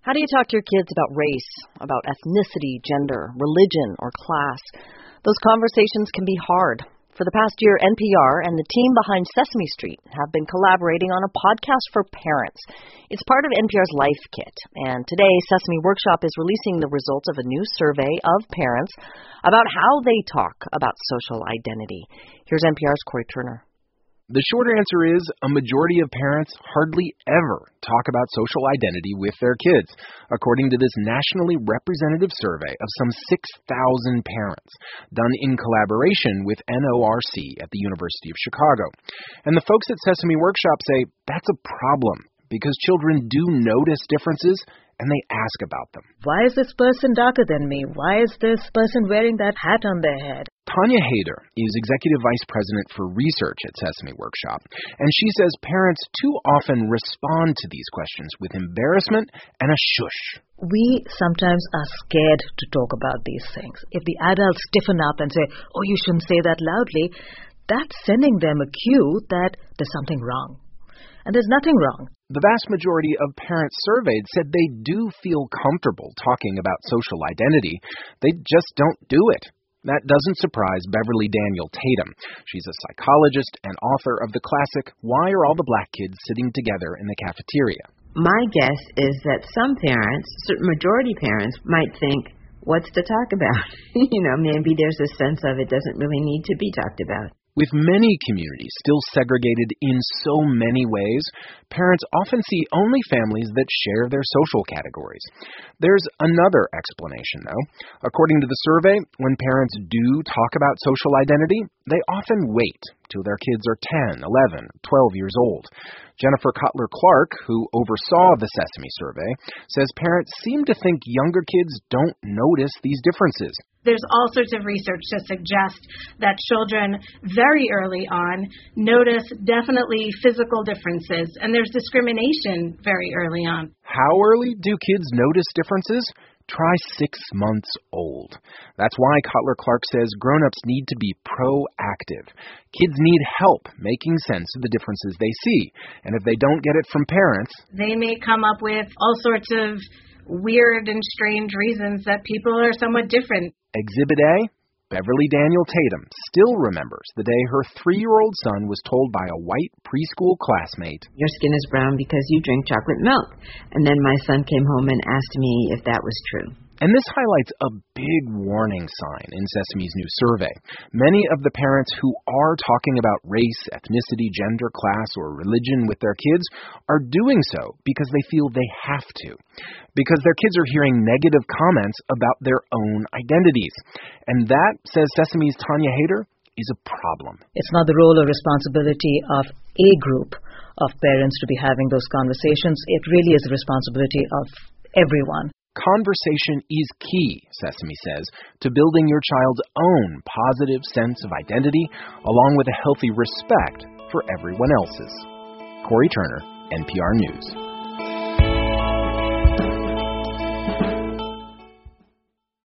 How do you talk to your kids about race, about ethnicity, gender, religion, or class? Those conversations can be hard. For the past year, NPR and the team behind Sesame Street have been collaborating on a podcast for parents. It's part of NPR's Life Kit, and today Sesame Workshop is releasing the results of a new survey of parents about how they talk about social identity. Here's NPR's Corey Turner. The short answer is a majority of parents hardly ever talk about social identity with their kids, according to this nationally representative survey of some 6,000 parents, done in collaboration with NORC at the University of Chicago. And the folks at Sesame Workshop say that's a problem, because children do notice differences and they ask about them. Why is this person darker than me? Why is this person wearing that hat on their head? Tanya Hayter is Executive Vice President for Research at Sesame Workshop, and she says parents too often respond to these questions with embarrassment and a shush. We sometimes are scared to talk about these things. If the adults stiffen up and say, oh, you shouldn't say that loudly, that's sending them a cue that there's something wrong. And there's nothing wrong. The vast majority of parents surveyed said they do feel comfortable talking about social identity. They just don't do it. That doesn't surprise Beverly Daniel Tatum. She's a psychologist and author of the classic Why Are All the Black Kids Sitting Together in the Cafeteria? My guess is that some parents, certain majority parents, might think, what's to talk about? Maybe there's a sense of it doesn't really need to be talked about. With many communities still segregated in so many ways, parents often see only families that share their social categories. There's another explanation, though. According to the survey, when parents do talk about social identity, they often wait till their kids are 10, 11, 12 years old. Jennifer Cutler-Clark, who oversaw the Sesame survey, says parents seem to think younger kids don't notice these differences. There's all sorts of research to suggest that children very early on notice definitely physical differences, and there's discrimination very early on. How early do kids notice differences? Try 6 months old. That's why Cutler-Clark says grown-ups need to be proactive. Kids need help making sense of the differences they see, and if they don't get it from parents, they may come up with all sorts of weird and strange reasons that people are somewhat different. Exhibit A, Beverly Daniel Tatum still remembers the day her 3-year-old son was told by a white preschool classmate, your skin is brown because you drink chocolate milk. And then my son came home and asked me if that was true. And this highlights a big warning sign in Sesame's new survey. Many of the parents who are talking about race, ethnicity, gender, class, or religion with their kids are doing so because they feel they have to, because their kids are hearing negative comments about their own identities. And that, says Sesame's Tanya Hayter, is a problem. It's not the role or responsibility of a group of parents to be having those conversations. It really is the responsibility of everyone. Conversation is key, Sesame says, to building your child's own positive sense of identity, along with a healthy respect for everyone else's. Corey Turner, NPR News.